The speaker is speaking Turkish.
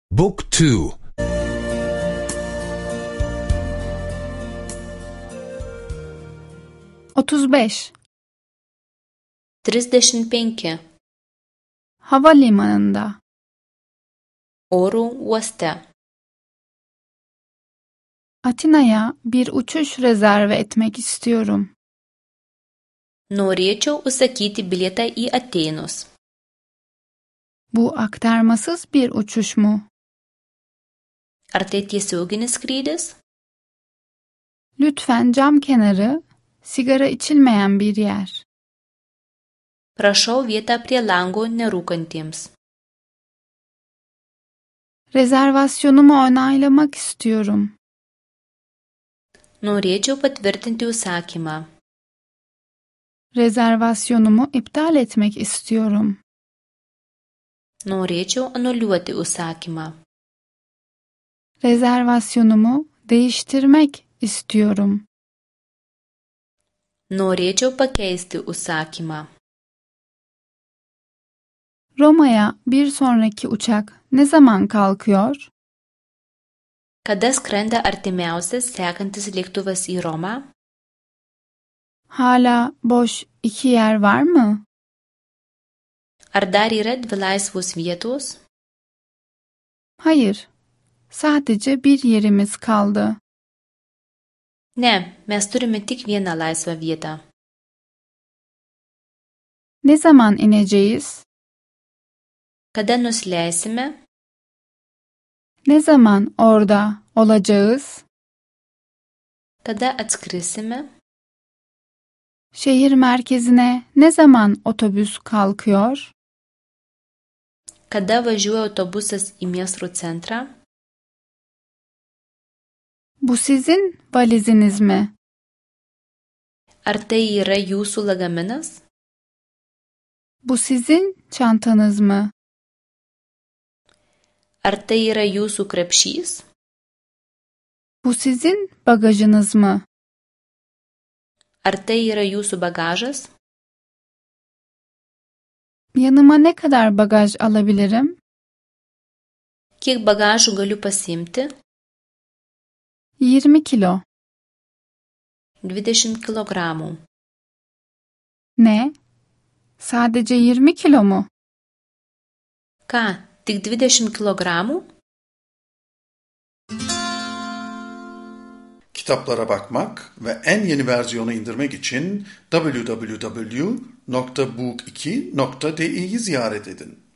Book 2. 35. 35. Havalimanında. Oro uoste. Atina'ya bir uçuş rezerve etmek istiyorum. Norėčiau užsakyti bilietą į Atėnus. Bu aktarmasız bir uçuş mu? Ar tai tiesioginis skrydis? Lütfen cam kenarı, sigara içilmeyen bir yer. Prašau vietą prie lango nerūkantiems. Rezervasyonumu onaylamak istiyorum. Norėčiau patvirtinti užsakymą. Rezervasyonumu iptal etmek istiyorum. Norėčiau anuliuoti užsakymą. Rezervasyonumu değiştirmek istiyorum. Norėčiau pakeisti užsakymą. Roma'ya bir sonraki uçak ne zaman kalkıyor? Kada skrenda artimiausias sekantis lėktuvas į Romą? Hala boş 2 yer var mı? Ar dar yra 2 laisvos vietos? Hayır. Sadece bir yerimiz kaldı. Ne, mes turime tik vieną laisvą vietą. Ne zaman ineceğiz? Kada nusileisime? Ne zaman orada olacağız? Kada atskrisime? Şehir merkezine ne zaman otobüs kalkıyor? Kada važiuoja autobusas į miesto centrą? Bu sizin valiziniz mi? Ar tai yra jūsų lagaminas? Bu sizin çantanız mı? Ar tai yra jūsų krepšys? Bu sizin bagajınız mı? Ar tai yra jūsų bagažas? Yanıma ne kadar bagaj alabilirim? Kiek bagažų galiu pasiimti? 20 kilo. 20 kilogramų. Ne? Sadece 20 kilo mu? Ką, tik 20 kilogramų? Kitaplara bakmak ve en yeni versiyonu indirmek için www.book2.de'yi ziyaret edin.